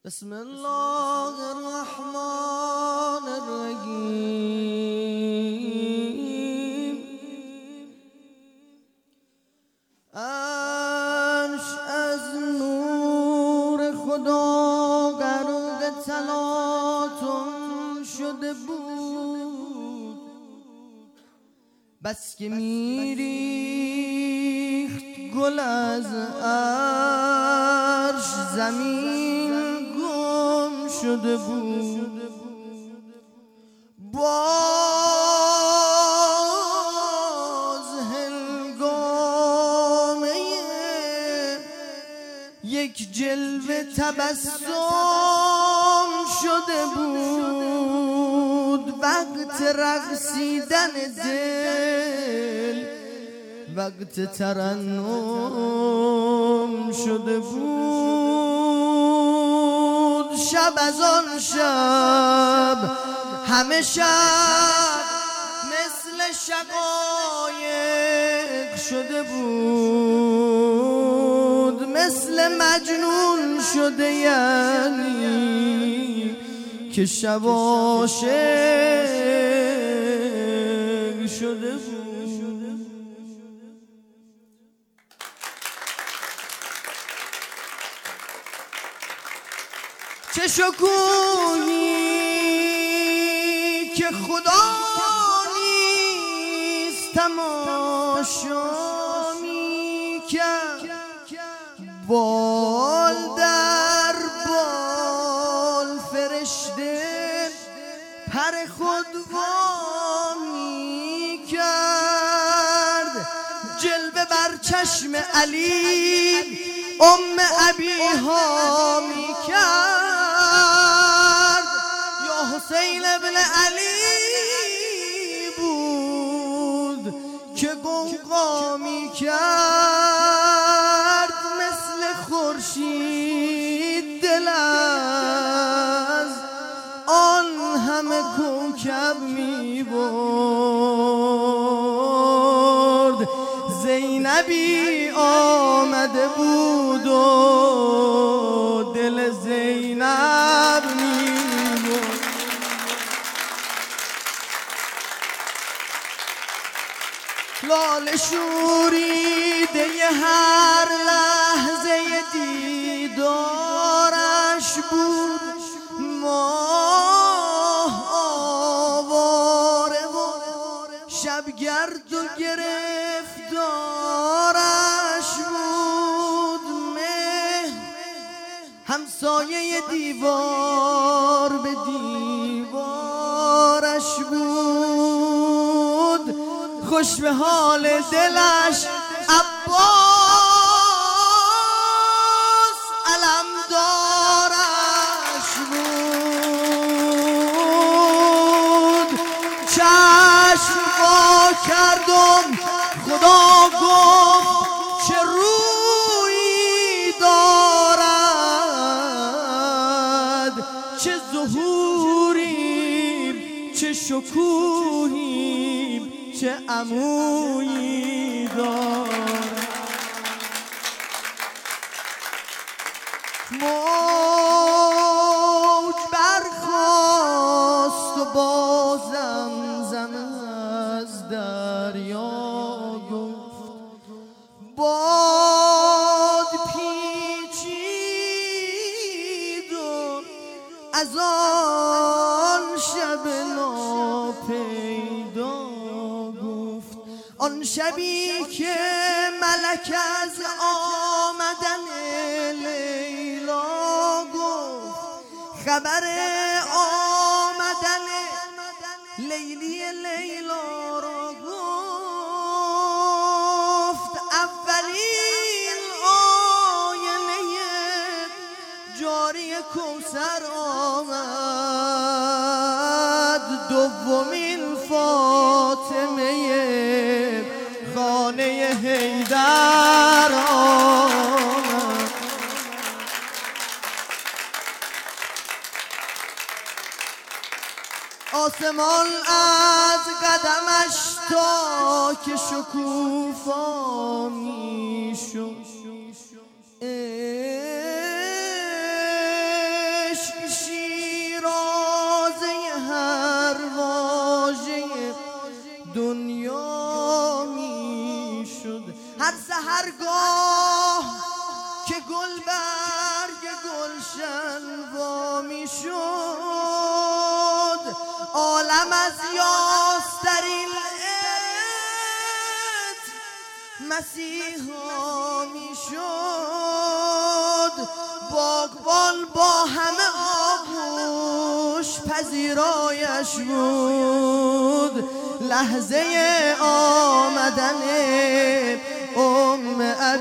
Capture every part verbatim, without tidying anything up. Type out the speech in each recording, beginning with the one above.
بسم الله الرحمن الرحیم. عرش از نور خدا غرق تلاطم شده بود، بس که میریخت گل از عرش زمین گم شده بود. باز هنگامه یک جلوه تبسم شده بود، وقت رقصیدن دل وقت ترنم شده بود. شب از آن شب همه شب مثل شقایق شده بود، مثل مجنون شده، یعنی که شب عاشق شده بود. چه شکوهی که خدا نیست تماشا می کرد، بال در بال فرشته پر خود وا می کرد. جلوه بر چشم علی ام ابیها می کرد. حسین ابن علی بود که قوقا می کرد، مثل خورشید دل از آن همه کوکب می برد. زینبی آمده بود و دل زینب می لاله شوریده هر لحظه دیدارش بود. ماه آواره و شبگرد و گرفتارش بود. مه همسایه دیوار به دیوارش بود. خوش به حال دلش عباس علمدارش بود. چشم وا کردم خدا گفت چه رویی دارد، چه ظهوریم چه شکوهیم چه عمویی دارد. موج برخاست و با زمزم از دریا گفت، باد پیچید و از آن شب ناپیدا، آن شبی که ملک از آمدن لیلا گفت، خبر آمدن لیلی لیلا را گفت. اولین آینه جاری کوثر آمد، دومین فاطمه خانه حیدر آمد. آسمان از قدمش تا که شکوفا می شد، هرگاه که گل برگ گلشن وا می شد، عالم از یاسترین عطر مسیحا می شد. باغبان با همه آغوش پذیرایش بود، لحظه آمدن ام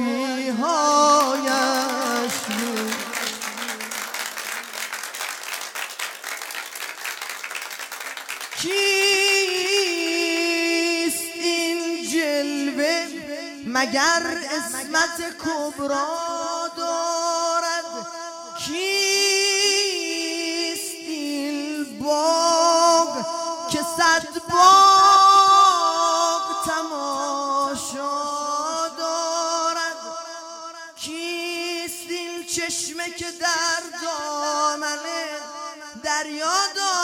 ابیهایش بود. کیست این جلوه مگر عصمت کبرا دارد؟ کیست این باغ که صد باغ تماشا دارد؟ کیست این چشمه که در دامن دریا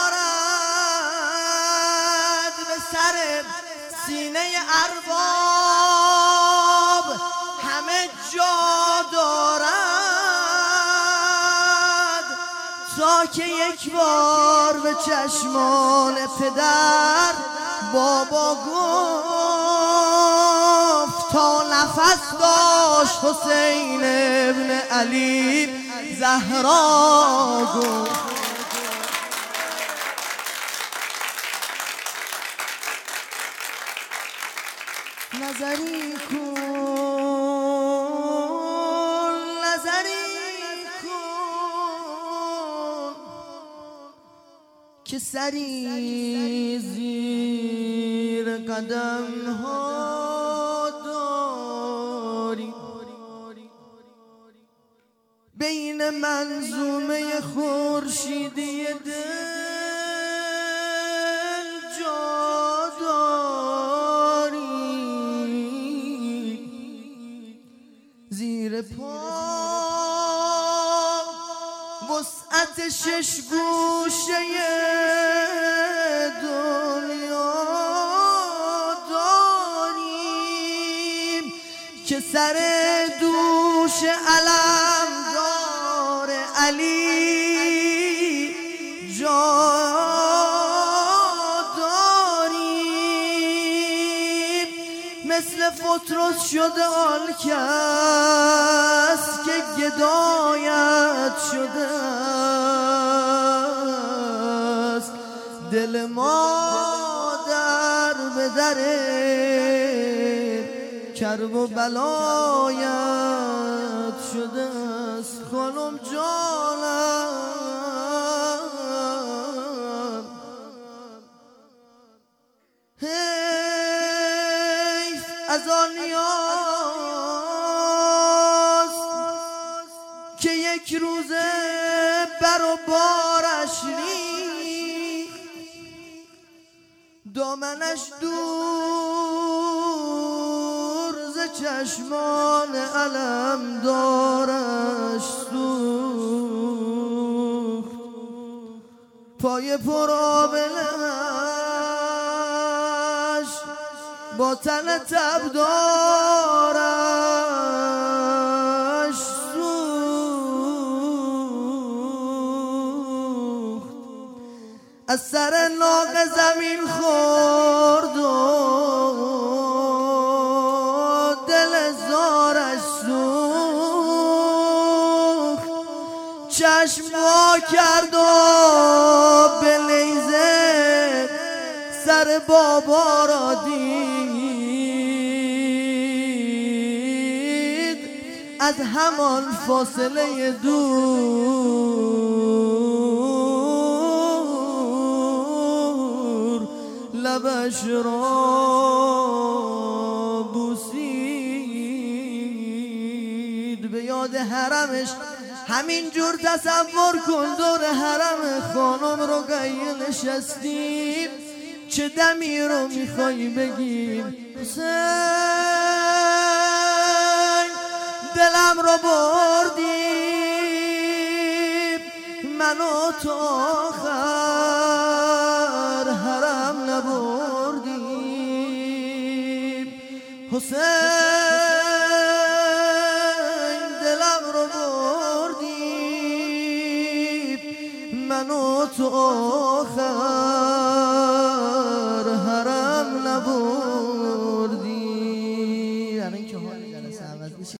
دارد؟ به سر سینه ارباب همه جا دارد، تا که یک بار به چشمان پدر بابا گفت، تا نفس داشت حسین ابن علی زهرا گفت. نظری کن نظری کن که سری زیر قدم ها داری، بین منظومه خورشیدی دل جا داری، زیر پا وسعت شش گوشه دنیا داریم، که سر دوش علمدار علی جا داریم. مثل فطرس شده آن کس که گدایت شده است، دل ما در به در کرب و بلایت شده است. خانم جانم حیف از آن یاست که یک روزه بر و بارش ریخت، دامنش دور ز چشمان علم دارش سوخت، پای پر آبلش با تن تب دارش سوخت، از سر ناقه زمین خورد و دل زارش سوخت، چشم وا کرد و به نیزه سر بابا را دید، از همان فاصله دور لبش را بوسید. به یاد حرمش همین جور تصور کن، دور حرم خانم رو گیه نشستیم، چه دمی رو میخوای بگیم؟ حسین دلم رو بردیم، من و تو آخر حرم نبردیم. حسین تو تو آخر